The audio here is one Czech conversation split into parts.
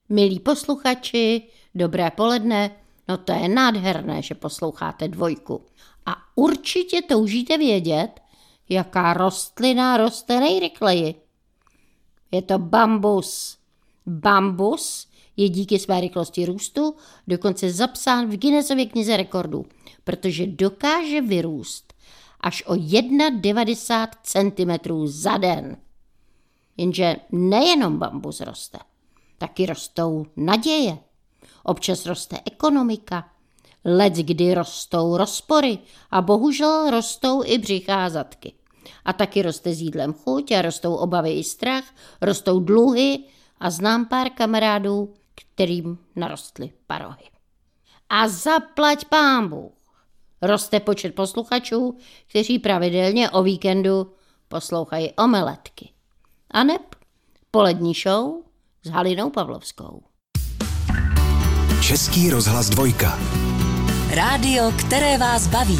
Milí posluchači, dobré poledne. No to je nádherné, že posloucháte Dvojku. A určitě toužíte vědět, jaká rostlina roste nejrychleji. Je to bambus. Bambus je díky své rychlosti růstu dokonce zapsán v Guinnessově knize rekordů, protože dokáže vyrůst až o 91 cm za den. Jenže nejenom bambus roste, taky rostou naděje. Občas roste ekonomika, leckdy rostou rozpory a bohužel rostou i břicha a zadky. A taky roste s jídlem chuť a rostou obavy i strach, rostou dluhy a znám pár kamarádů, kterým narostly parohy. A zaplať pán Bůh, roste počet posluchačů, kteří pravidelně o víkendu poslouchají omeletky. A neb polední show s Halinou Pavlovskou. Český rozhlas Dvojka. Rádio, které vás baví.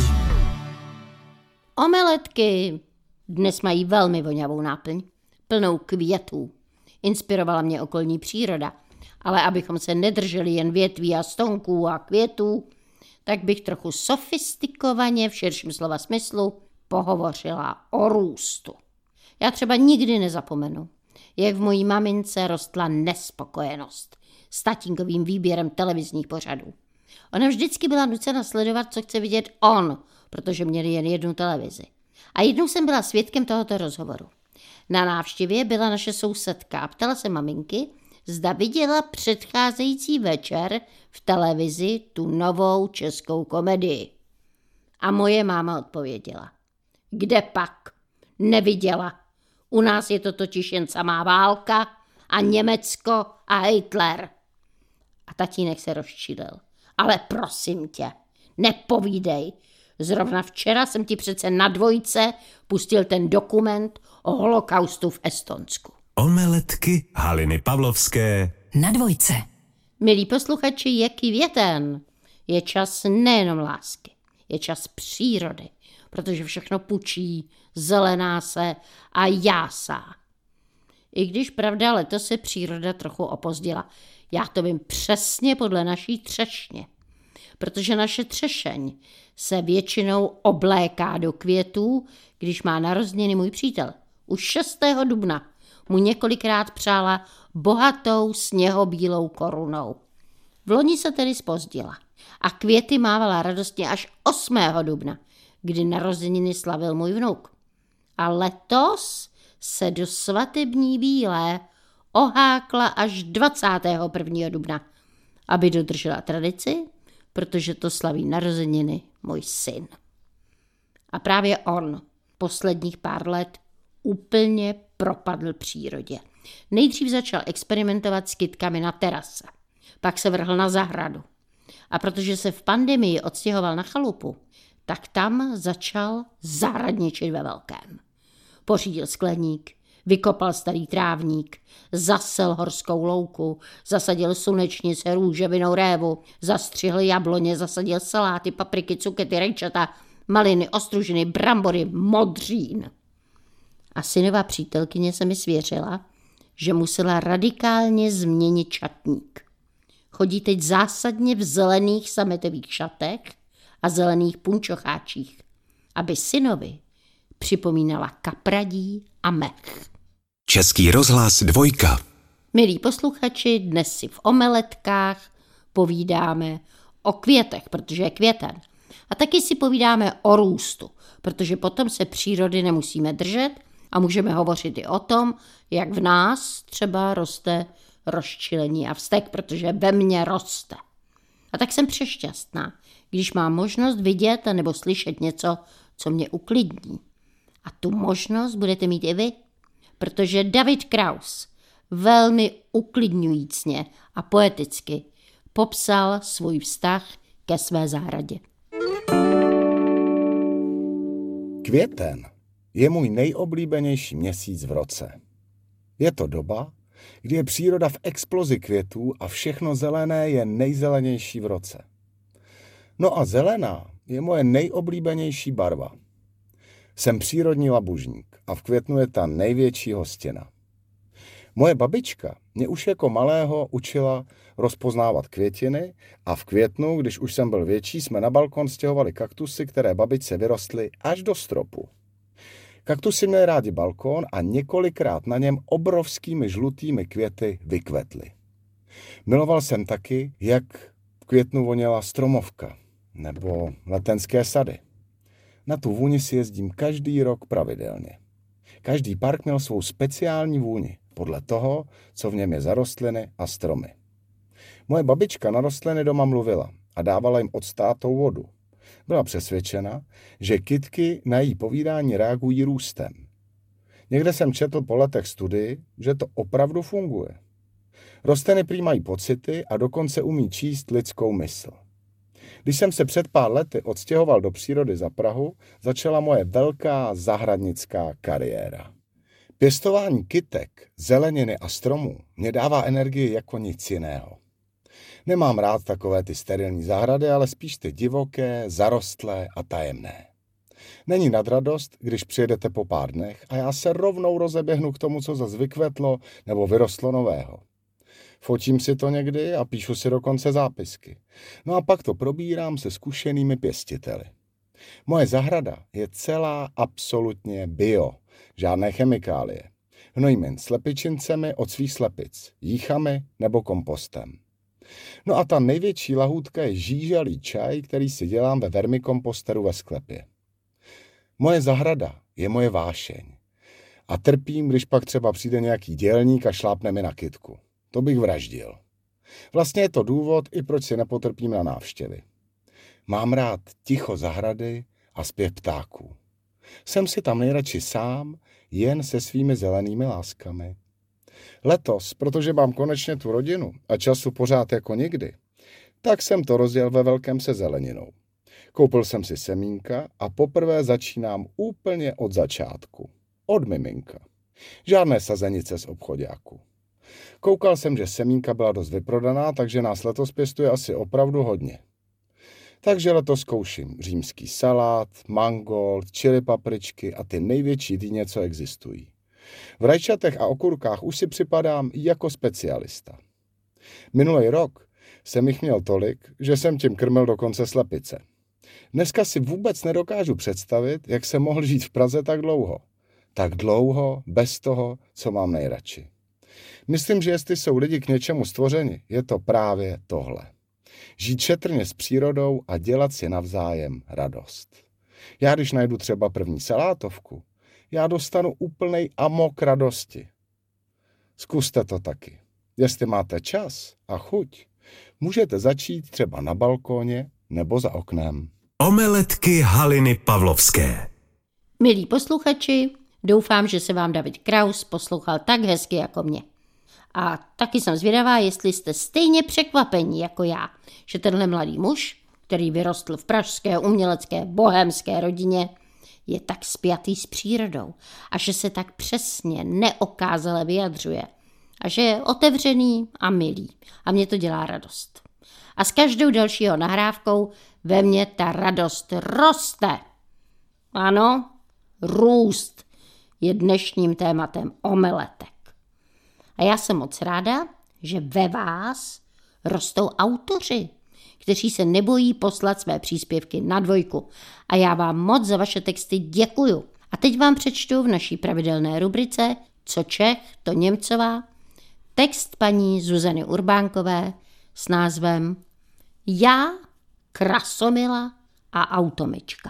Omeletky dnes mají velmi vonavou náplň, plnou květů. Inspirovala mě okolní příroda, ale abychom se nedrželi jen větví a stonků a květů, tak bych trochu sofistikovaně v širším slova smyslu pohovořila o růstu. Já třeba nikdy nezapomenu, jak v mojí mamince rostla nespokojenost s tatínkovým výběrem televizních pořadů. Ona vždycky byla nucena sledovat, co chce vidět on, protože měli jen jednu televizi. A jednou jsem byla svědkem tohoto rozhovoru. Na návštěvě byla naše sousedka a ptala se maminky, zda viděla předcházející večer v televizi tu novou českou komedii. A moje máma odpověděla: kde pak? Neviděla. U nás je to totiž jen samá válka a Německo a Hitler. A tatínek se rozčílil. Ale prosím tě, nepovídej. Zrovna včera jsem ti přece na Dvojce pustil ten dokument o holokaustu v Estonsku. Omeletky Haliny Pavlovské Na Dvojce. Milí posluchači, je květen. Je čas nejenom lásky, je čas přírody, protože všechno pučí, zelená se a jásá. I když pravda, letos se příroda trochu opozdila. Já to vím přesně podle naší třešně. Protože naše třešeň se většinou obléká do květů, když má narozeniny můj přítel. Už 6. dubna mu několikrát přála bohatou sněhobílou korunou. Vloni se tedy zpozdila a květy mávala radostně až 8. dubna, kdy narozeniny slavil můj vnuk. A letos se do svatební bílé ohákla až 21. dubna, aby dodržela tradici, protože to slaví narozeniny můj syn. A právě on posledních pár let úplně propadl přírodě. Nejdřív začal experimentovat s kytkami na terase, pak se vrhl na zahradu. A protože se v pandemii odstěhoval na chalupu, tak tam začal zahradničit ve velkém. Pořídil skleník, vykopal starý trávník, zasel horskou louku, zasadil slunečnice, růže, vinou révu, zastřihl jabloně, zasadil saláty, papriky, cukety, rajčata, maliny, ostružiny, brambory, modřín. A synová přítelkyně se mi svěřila, že musela radikálně změnit šatník. Chodí teď zásadně v zelených sametových šatech a zelených punčocháčích, aby synovi připomínala kapradí a mech. Český rozhlas Dvojka. Milí posluchači, dnes si v omeletkách povídáme o květech, protože je květen. A taky si povídáme o růstu, protože potom se přírody nemusíme držet a můžeme hovořit i o tom, jak v nás třeba roste rozčilení a vztek, protože ve mně roste. A tak jsem přešťastná, když mám možnost vidět nebo slyšet něco, co mě uklidní. A tu možnost budete mít i vy, protože David Kraus velmi uklidňujícně a poeticky popsal svůj vztah ke své zahradě. Květen je můj nejoblíbenější měsíc v roce. Je to doba, kdy je příroda v explozi květů a všechno zelené je nejzelenější v roce. No a zelená je moje nejoblíbenější barva. Jsem přírodní labužník a v květnu je ta největší hostina. Moje babička Mě už jako malého učila rozpoznávat květiny a v květnu, když už jsem byl větší, jsme na balkon stěhovali kaktusy, které babičce vyrostly až do stropu. Kaktusy měly rádi balkon a několikrát na něm obrovskými žlutými květy vykvetly. Miloval jsem taky, jak v květnu voněla stromovka nebo letenské sady. Na tu vůni si jezdím každý rok pravidelně. Každý park měl svou speciální vůni, podle toho, co v něm je za rostliny a stromy. Moje babička na rostliny doma mluvila a dávala jim odstátou vodu. Byla přesvědčena, že kytky na její povídání reagují růstem. Někde jsem četl po letech studii, že to opravdu funguje. Rostliny prý mají pocity a dokonce umí číst lidskou mysl. Když jsem se před pár lety odstěhoval do přírody za Prahu, začala moje velká zahradnická kariéra. Pěstování kytek, zeleniny a stromů mě dává energii jako nic jiného. Nemám rád takové ty sterilní zahrady, ale spíš ty divoké, zarostlé a tajemné. Není nad radost, když přijedete po pár dnech a já se rovnou rozeběhnu k tomu, co zas vykvetlo nebo vyrostlo nového. Fotím si to někdy a píšu si dokonce zápisky. No a pak to probírám se zkušenými pěstiteli. Moje zahrada je celá absolutně bio, žádné chemikálie. Hnojím jen slepičincemi od svých slepic, jíchami nebo kompostem. No a ta největší lahůdka je žížalý čaj, který si dělám ve vermikomposteru ve sklepě. Moje zahrada je moje vášeň. A trpím, když pak třeba přijde nějaký dělník a šlápne mi na kytku. To bych vraždil. Vlastně je to důvod, i proč si nepotrpím na návštěvy. Mám rád ticho zahrady a zpěv ptáků. Jsem si tam nejradši sám, jen se svými zelenými láskami. Letos, protože mám konečně tu rodinu a času pořád jako nikdy, tak jsem to rozjel ve velkém se zeleninou. Koupil jsem si semínka a poprvé začínám úplně od začátku. Od miminka. Žádné sazenice z obchoďáku. Koukal jsem, že semínka byla dost vyprodaná, takže nás letos pěstuje asi opravdu hodně. Takže letos zkouším římský salát, mangold, chili papričky a ty největší dýně, co existují. V rajčatech a okurkách už si připadám jako specialista. Minulý rok jsem jich měl tolik, že jsem tím krmil dokonce slepice. Dneska si vůbec nedokážu představit, jak jsem mohl žít v Praze tak dlouho. Tak dlouho bez toho, co mám nejradši. Myslím, že jestli jsou lidi k něčemu stvořeni, je to právě tohle. Žít šetrně s přírodou a dělat si navzájem radost. Já když najdu třeba první salátovku, já dostanu úplnej amok radosti. Zkuste to taky. Jestli máte čas a chuť, můžete začít třeba na balkóně nebo za oknem. Omeletky Haliny Pavlovské. Milí posluchači, doufám, že se vám David Kraus poslouchal tak hezky jako mě. A taky jsem zvědavá, jestli jste stejně překvapení jako já, že tenhle mladý muž, který vyrostl v pražské umělecké bohémské rodině, je tak spjatý s přírodou a že se tak přesně neokázale vyjadřuje a že je otevřený a milý a mě to dělá radost. A s každou dalšího nahrávkou ve mně ta radost roste. Ano, růst je dnešním tématem omeletek. A já jsem moc ráda, že ve vás rostou autoři, kteří se nebojí poslat své příspěvky na Dvojku. A já vám moc za vaše texty děkuju. A teď vám přečtu v naší pravidelné rubrice Co Čech, to Němcová text paní Zuzany Urbánkové s názvem Já, Krasomila a automyčka.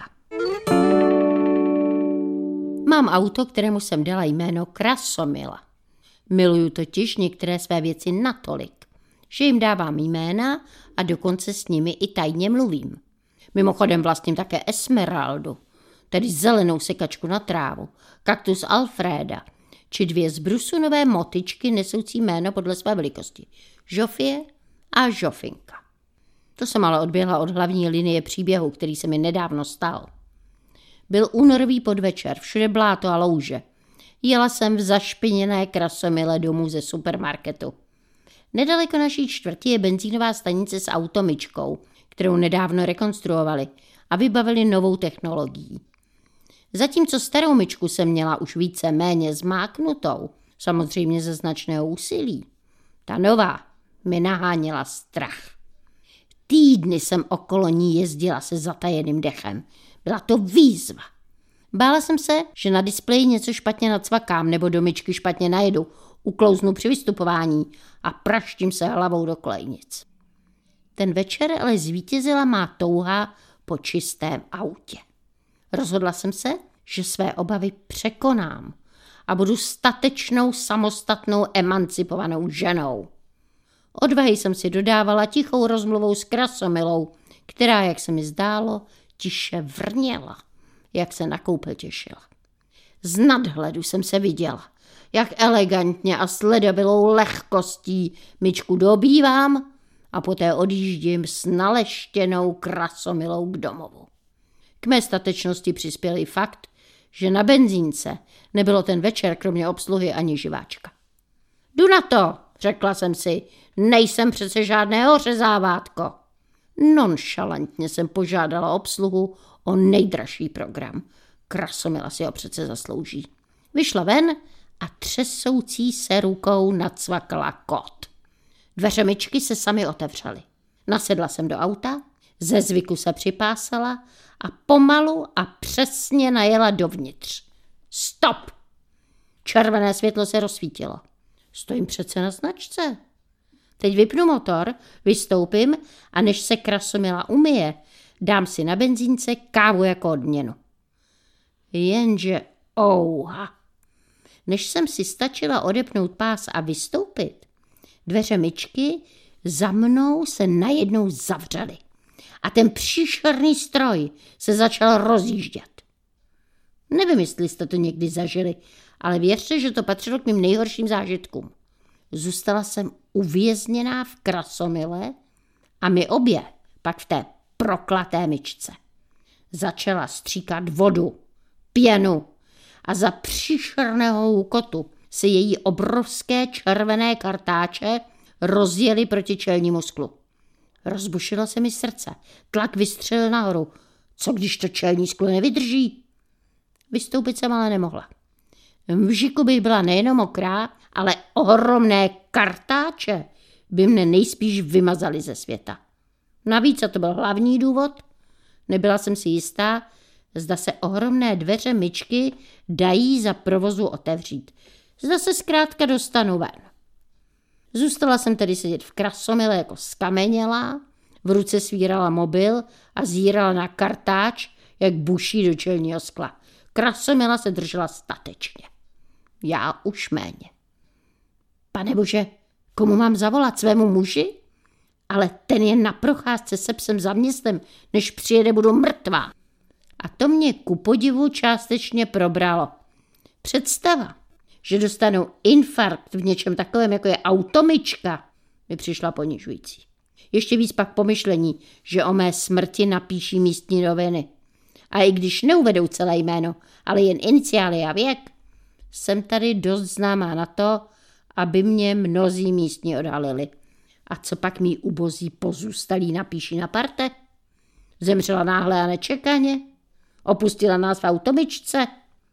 Mám auto, kterému jsem dala jméno Krasomila. Miluju totiž některé své věci natolik, že jim dávám jména a dokonce s nimi i tajně mluvím. Mimochodem vlastním také esmeraldu, tedy zelenou sekačku na trávu, kaktus Alfreda, či 2 zbrusunové motyčky nesoucí jméno podle své velikosti. Žofie a Žofinka. To jsem ale odběhla od hlavní linie příběhu, který se mi nedávno stal. Byl únorový podvečer, všude bláto a louže. Jela jsem v zašpiněné Krasomile domů ze supermarketu. Nedaleko naší čtvrti je benzínová stanice s automyčkou, kterou nedávno rekonstruovali a vybavili novou technologií. Zatímco starou myčku jsem měla už více méně zmáknutou, samozřejmě ze značného úsilí, Ta nová mi naháněla strach. Týdny jsem okolo ní jezdila se zatajeným dechem. Byla to výzva. Bála jsem se, že na displeji něco špatně nacvakám nebo do myčky špatně najedu, uklouznu při vystupování a praštím se hlavou do kolejnic. Ten večer ale zvítězila má touha po čistém autě. Rozhodla jsem se, že své obavy překonám a budu statečnou, samostatnou, emancipovanou ženou. Odvahy jsem si dodávala tichou rozmluvou s Krasomilou, která, jak se mi zdálo, tiše vrněla, jak se na koupel těšila. Z nadhledu jsem se viděla, jak elegantně a s ledabilou lehkostí myčku dobývám a poté odjíždím s naleštěnou Krasomilou k domovu. K mé statečnosti přispěl i fakt, že na benzínce nebylo ten večer kromě obsluhy ani živáčka. Jdu na to, řekla jsem si, nejsem přece žádné ořezávátko. Nonšalantně jsem požádala obsluhu o nejdražší program. Krasomila si ho přece zaslouží. Vyšla ven a třesoucí se rukou nacvakala kód. Dveře myčky se sami otevřely. Nasedla jsem do auta, ze zvyku se připásala a pomalu a přesně najela dovnitř. Stop! Červené světlo se rozsvítilo. Stojím přece na značce. Teď vypnu motor, vystoupím a než se Krasomila umyje, dám si na benzínce kávu jako odměnu. Jenže ouha. Než jsem si stačila odepnout pás a vystoupit, dveře myčky za mnou se najednou zavřely a ten příšerný stroj se začal rozjíždět. Nevím, jestli jste to někdy zažili, ale věřte, že to patřilo k mým nejhorším zážitkům. Zůstala jsem uvězněná v Krasomile a my obě pak v té proklaté myčce. Začala stříkat vodu, pěnu a za příšerného hukotu se její obrovské červené kartáče rozjely proti čelnímu sklu. Rozbušilo se mi srdce, tlak vystřelil nahoru. Co když to čelní sklo nevydrží? Vystoupit jsem ale nemohla. V žiku bych byla nejenom mokrá, ale ohromné kartáče by mne nejspíš vymazaly ze světa. Navíc, a to byl hlavní důvod, nebyla jsem si jistá, zda se ohromné dveře myčky dají za provozu otevřít. Zda se zkrátka dostanu ven. Zůstala jsem tedy sedět v Krasomile jako skamenělá, v ruce svírala mobil a zírala na kartáč, jak buší do čelního skla. Krasomila se držela statečně. Já už méně. Panebože, komu mám zavolat? Svému muži? Ale ten je na procházce se psem za městem, než přijede, budu mrtvá. A to mě ku podivu částečně probralo. Představa, že dostanu infarkt v něčem takovém, jako je automyčka, mi přišla ponižující. Ještě víc pak pomyšlení, že o mé smrti napíší místní noviny. A i když neuvedou celé jméno, ale jen iniciály a věk, jsem tady dost známá na to, aby mě mnozí místní odhalili. A co pak mý ubozí pozůstalí napíší na parte? Zemřela náhle a nečekaně? Opustila nás v automyčce?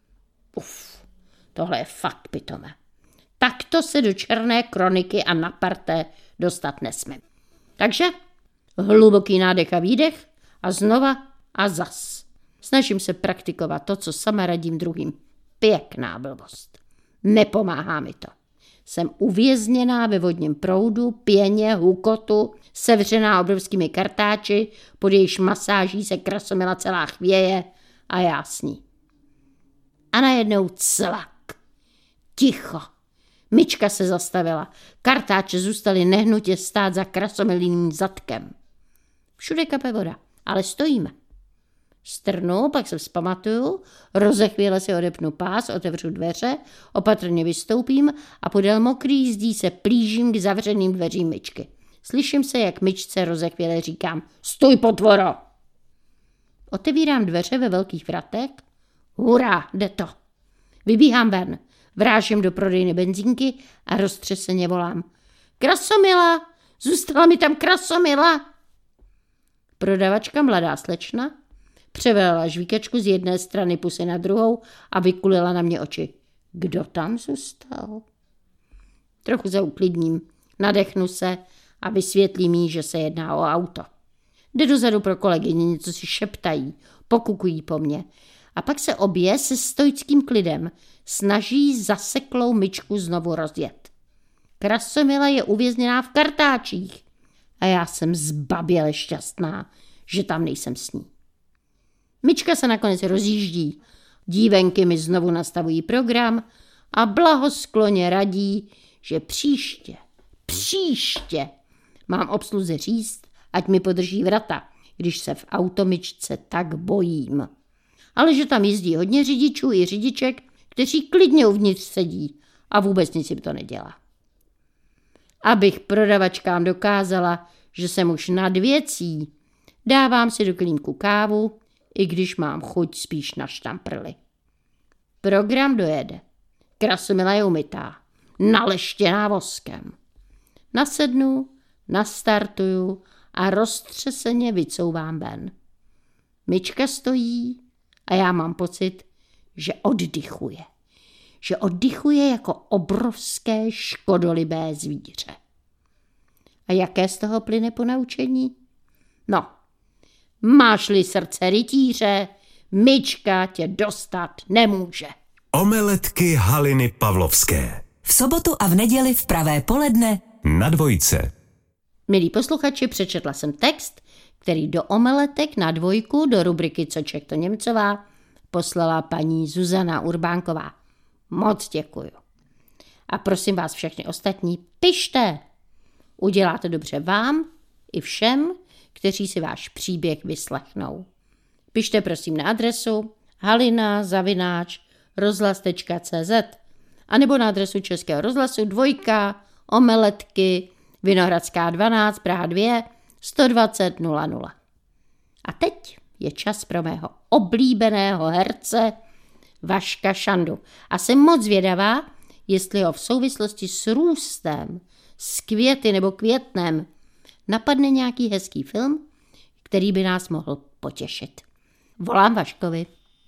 Tohle je fakt pitomé. Takto se do černé kroniky a na parte dostat nesmím. Takže hluboký nádech a výdech a znova a zas. Snažím se praktikovat to, co sama radím druhým. Pěkná blbost. Nepomáhá mi to. Jsem uvězněná ve vodním proudu, pěně, hukotu, sevřená obrovskými kartáči, pod jejíž masáží se Krasomila celá chvěje a já s ní. A najednou clak. Ticho. Myčka se zastavila. Kartáče zůstaly nehnutě stát za Krasomilým zadkem. Všude kape voda, ale stojíme. Strnu, pak se vzpamatuju, rozechvěle si odepnu pás, otevřu dveře, opatrně vystoupím a podél mokrých zdí se plížím k zavřeným dveřím myčky. Slyším se, jak myčce rozechvěle říkám: Stůj, potvoro! Otevírám dveře ve velkých vratech. Hurá, jde to. Vybíhám ven, vrážím do prodejny benzínky a roztřeseně volám: Krasomila! Zůstala mi tam Krasomila! Prodavačka, mladá slečna, převelala žvíkačku z jedné strany pusy na druhou a vykulila na mě oči. Kdo tam zůstal? Trochu se uklidním. Nadechnu se a vysvětlí mi, že se jedná o auto. Jde dozadu pro kolegyně, něco si šeptají, pokukují po mně. A pak se obě se stoickým klidem snaží zaseklou myčku znovu rozjet. Krasomila je uvězněná v kartáčích a já jsem zbaběle šťastná, že tam nejsem s ní. Myčka se nakonec rozjíždí, dívenky mi znovu nastavují program a blahoskloně radí, že příště mám obsluze říct, ať mi podrží vrata, když se v automyčce tak bojím. Ale že tam jezdí hodně řidičů i řidiček, kteří klidně uvnitř sedí a vůbec nic jim to nedělá. Abych prodavačkám dokázala, že jsem už nad věcí, dávám si do klínku kávu, i když mám chuť spíš na štamprly. Program dojede. Krasomila je umytá, naleštěná voskem. Nasednu, nastartuju a roztřeseně vycouvám ven. Myčka stojí a já mám pocit, že oddychuje. Že oddychuje jako obrovské škodolibé zvíře. A jaké z toho plyne ponaučení? No, máš-li srdce rytíře, myčka tě dostat nemůže. Omeletky Haliny Pavlovské. V sobotu a v neděli v pravé poledne Na Dvojce. Milí posluchači, přečetla jsem text, který do Omeletek na Dvojku do rubriky Co Ček to Němcová poslala paní Zuzana Urbánková. Moc děkuju. A prosím vás všechny ostatní, pište. Udělá to dobře vám i všem, kteří si váš příběh vyslechnou. Pište prosím na adresu halina@rozhlas.cz anebo na adresu Českého rozhlasu 2 Omeletky Vinohradská 12 Praha 2 120 00. A teď je čas pro mého oblíbeného herce Vaška Šandu. A jsem moc zvědavá, jestli ho v souvislosti s růstem, s květy nebo květnem napadne nějaký hezký film, který by nás mohl potěšit. Volám Vaškovi.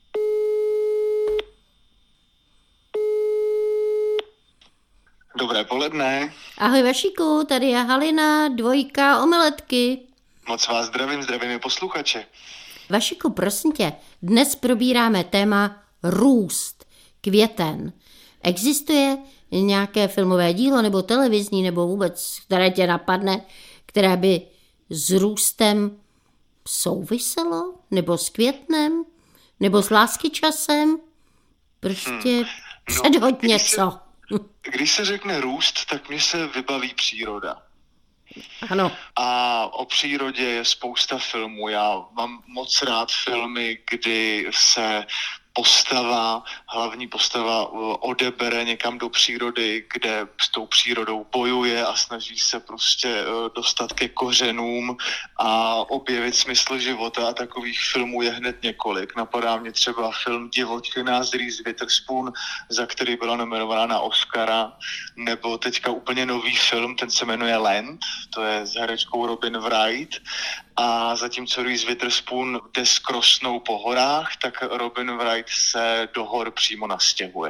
Dobré poledne. Ahoj Vašíku, tady je Halina, 2 Omeletky. Moc vás zdravím i posluchače. Vašiku, prosím tě, dnes probíráme téma růst, květen. Existuje nějaké filmové dílo nebo televizní nebo vůbec, které tě napadne, které by s růstem souviselo? Nebo s květnem? Nebo s láskyčasem? Prostě předhoď něco. Když se řekne růst, tak mně se vybaví příroda. Ano. A o přírodě je spousta filmů. Já mám moc rád filmy, kdy se hlavní postava odebere někam do přírody, kde s tou přírodou bojuje a snaží se prostě dostat ke kořenům a objevit smysl života, a takových filmů je hned několik. Napadá mě třeba film Divočina z Reese Witherspoon, za který byla nominovaná na Oscara, nebo teďka úplně nový film, ten se jmenuje Land, to je s herečkou Robin Wright. A zatímco Reese Witherspoon jde s krosnou po horách, tak Robin Wright se do hor přímo nastěhuje.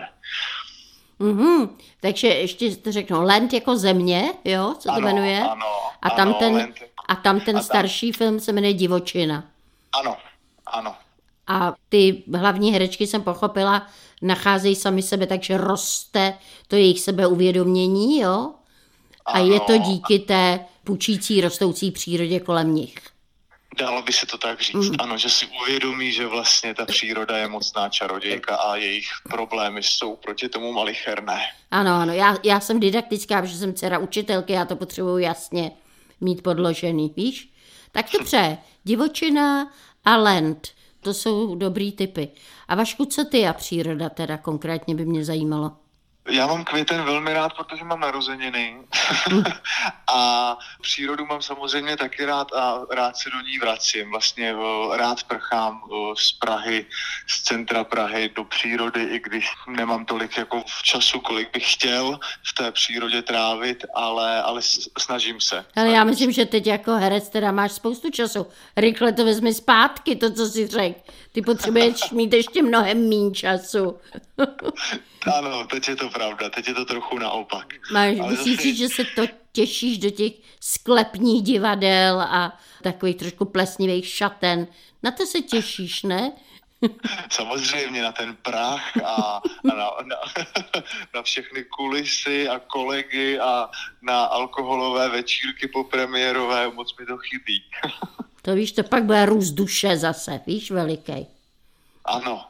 Takže ještě to řeknu, Land jako země, jo, co to jmenuje? Ano, a tam ten starší film se jmenuje Divočina. Ano. A ty hlavní herečky, jsem pochopila, nacházejí sami sebe, takže roste to jejich sebeuvědomění, jo? A je to díky té pučící, rostoucí přírodě kolem nich. Dalo by se to tak říct, ano, že si uvědomí, že vlastně ta příroda je mocná čarodějka a jejich problémy jsou proti tomu malicherné. Ano, já jsem didaktická, protože jsem dcera učitelky, já to potřebuji jasně mít podložený, víš? Tak dobře, Divočina a Land, to jsou dobrý typy. A Vašku, co ty a příroda teda konkrétně by mě zajímalo? Já mám květen velmi rád, protože mám narozeniny. A přírodu mám samozřejmě taky rád a rád se do ní vracím. Vlastně rád prchám z Prahy, z centra Prahy do přírody, i když nemám tolik jako v času, kolik bych chtěl v té přírodě trávit, ale snažím se. Ale já myslím, že teď jako herec teda máš spoustu času. Rychle to vezmi zpátky, to, co jsi řekl. Ty potřebuješ mít ještě mnohem míň času. Ano, teď je to pravda, teď je to trochu naopak. Musíš říct, že se těšíš do těch sklepních divadel a takových trošku plesnivých šaten. Na to se těšíš, ne? Samozřejmě na ten prach a na všechny kulisy a kolegy a na alkoholové večírky popremiérové, moc mi to chybí. To víš, to pak bude růst duše zase, víš, velikej. Ano.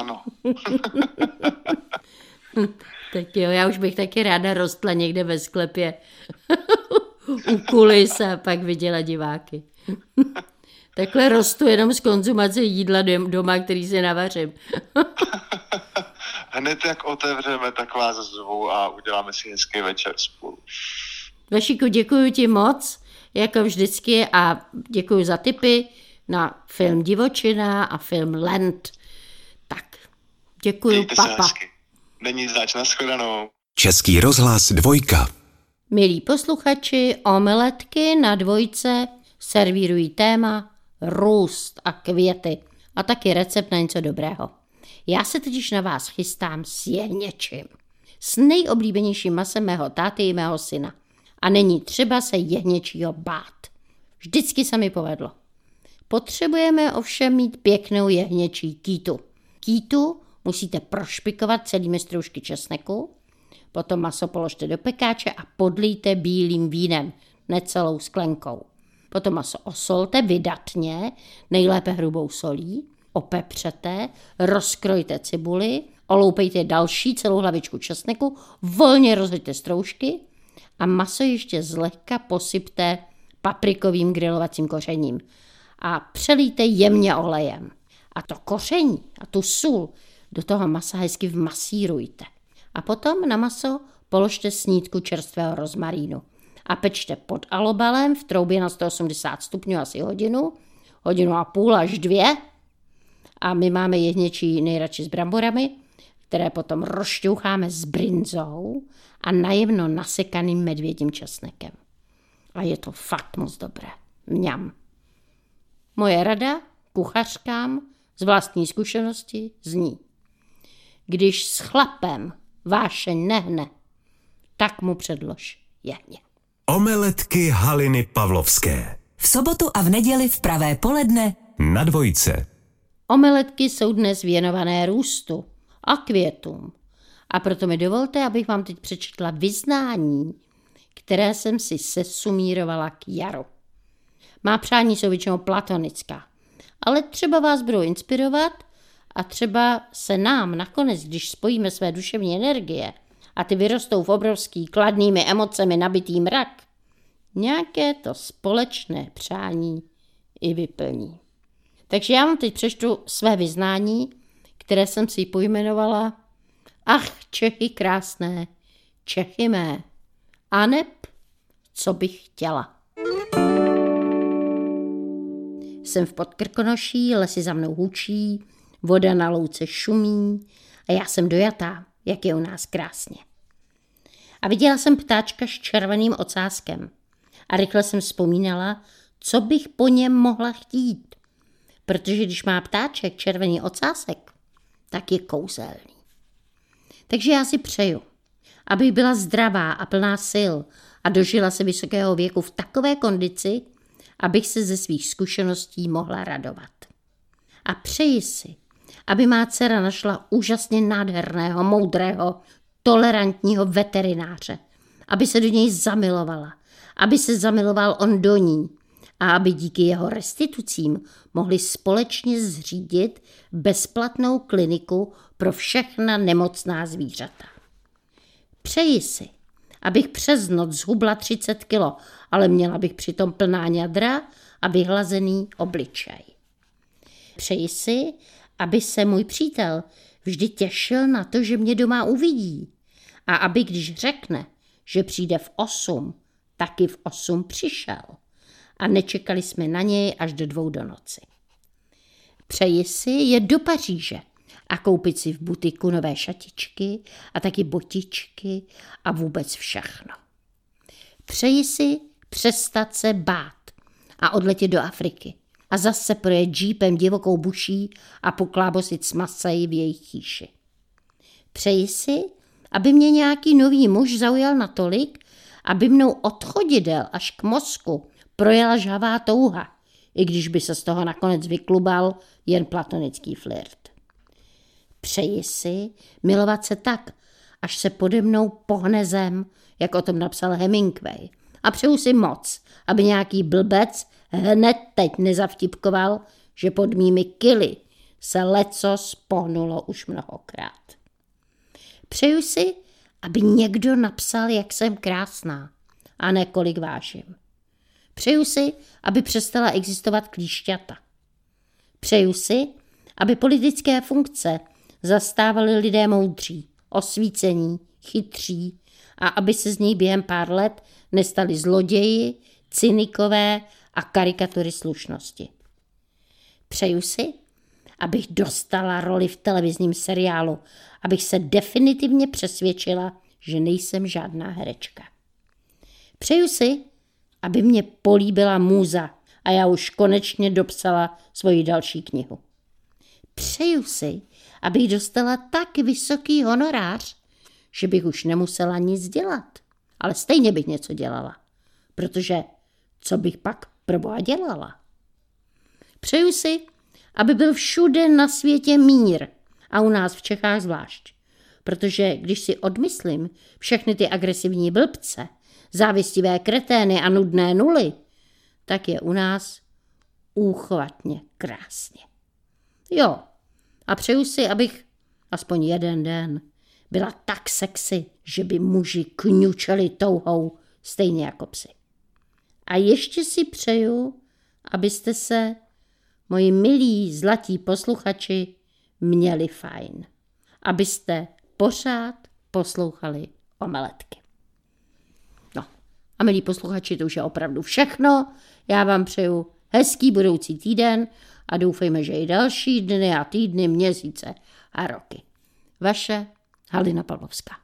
Tak jo, já už bych taky ráda rostla někde ve sklepě u kulis a pak viděla diváky. Takhle rostu jenom z konzumace jídla doma, který si navařím. Hned jak otevřeme, tak vás zvu a uděláme si hezký večer spolu. Vašíku, děkuji ti moc, jako vždycky, a děkuji za tipy na film Divočina a film Land. Tak, děkuji, Mějte se papa. hezky. Není zač, nashledanou. Český rozhlas 2. Milí posluchači, omeletky na Dvojce servírují téma růst a květy a taky recept na něco dobrého. Já se totiž na vás chystám s jehněčím. S nejoblíbenějším masem mého táty i mého syna. A není třeba se jehněčího bát. Vždycky se mi povedlo. Potřebujeme ovšem mít pěknou jehněčí kýtu. Kýtu musíte prošpikovat celými stroužky česneku, potom maso položte do pekáče a podlijte bílým vínem, necelou sklenkou. Potom maso osolte vydatně, nejlépe hrubou solí, opepřete, rozkrojte cibuli, oloupejte další celou hlavičku česneku, volně rozhoďte stroužky a maso ještě zlehka posypte paprikovým grilovacím kořením a přelijte jemně olejem. A to koření a tu sůl do toho masa hezky vmasírujte. A potom na maso položte snídku čerstvého rozmarínu a pečte pod alobalem v troubě na 180 stupňů asi hodinu a půl až 2. A my máme jehněčí nejradši s bramborami, které potom rozšťoucháme s brinzou a najemno nasekaným medvědím česnekem. A je to fakt moc dobré. Mňam. Moje rada kuchařkám z vlastní zkušenosti zní: když s chlapem vášeň nehne, tak mu předlož jehně. Omeletky Haliny Pavlovské. V sobotu a v neděli v pravé poledne Na 2. Omeletky jsou dnes věnované růstu a květům. A proto mi dovolte, abych vám teď přečetla vyznání, které jsem si sesumírovala k jaru. Má přání jsou většinou platonická, ale třeba vás budou inspirovat a třeba se nám nakonec, když spojíme své duševní energie a ty vyrostou v obrovský kladnými emocemi nabitý mrak, nějaké to společné přání i vyplní. Takže já vám teď přečtu své vyznání, které jsem si pojmenovala Ach, Čechy krásné, Čechy mé, aneb co bych chtěla. Jsem v Podkrkonoší, lesy za mnou hučí, voda na louce šumí a já jsem dojatá, jak je u nás krásně. A viděla jsem ptáčka s červeným ocáskem a rychle jsem vzpomínala, co bych po něm mohla chtít, protože když má ptáček červený ocásek, tak je kouzelný. Takže já si přeju, abych byla zdravá a plná sil a dožila se vysokého věku v takové kondici, abych se ze svých zkušeností mohla radovat. A přeji si, aby má dcera našla úžasně nádherného, moudrého, tolerantního veterináře, aby se do něj zamilovala, aby se zamiloval on do ní a aby díky jeho restitucím mohli společně zřídit bezplatnou kliniku pro všechna nemocná zvířata. Přeji si, abych přes noc zhubla 30 kilo, ale měla bych přitom plná ňadra a vyhlazený obličej. Přeji si, aby se můj přítel vždy těšil na to, že mě doma uvidí a aby když řekne, že přijde v 8, taky v 8 přišel a nečekali jsme na něj až do 2 do noci. Přeji si jet do Paříže a koupit si v butiku nové šatičky a taky botičky a vůbec všechno. Přeji si přestat se bát a odletět do Afriky a zase projet džípem divokou buší a poklábosit s Masaji v jejich chýši. Přeji si, aby mě nějaký nový muž zaujal natolik, aby mnou od chodidel až k mozku projela žhavá touha, i když by se z toho nakonec vyklubal jen platonický flirt. Přeji si milovat se tak, až se pode mnou pohne zem, jak o tom napsal Hemingway. A přeju si moc, aby nějaký blbec hned teď nezavtipkoval, že pod mými kily se lecos pohnulo už mnohokrát. Přeju si, aby někdo napsal, jak jsem krásná a ne kolik vážím. Přeju si, aby přestala existovat klíšťata. Přeju si, aby politické funkce zastávali lidé moudří, osvícení, chytří a aby se z něj během pár let nestali zloději, cynikové a karikatury slušnosti. Přeju si, abych dostala roli v televizním seriálu, abych se definitivně přesvědčila, že nejsem žádná herečka. Přeju si, aby mě políbila můza a já už konečně dopsala svoji další knihu. Přeju si, abych dostala tak vysoký honorář, že bych už nemusela nic dělat. Ale stejně bych něco dělala, protože co bych pak proboha dělala? Přeju si, aby byl všude na světě mír a u nás v Čechách zvlášť. Protože když si odmyslím všechny ty agresivní blbce, závistivé kretény a nudné nuly, tak je u nás úchvatně krásně. Jo, a přeju si, abych aspoň jeden den byla tak sexy, že by muži kňučeli touhou stejně jako psi. A ještě si přeju, abyste se, moji milí zlatí posluchači, měli fajn. Abyste pořád poslouchali Omeletky. No a milí posluchači, to už je opravdu všechno. Já vám přeju hezký budoucí týden a doufejme, že i další dny a týdny, měsíce a roky. Vaše Halina Pavlovská.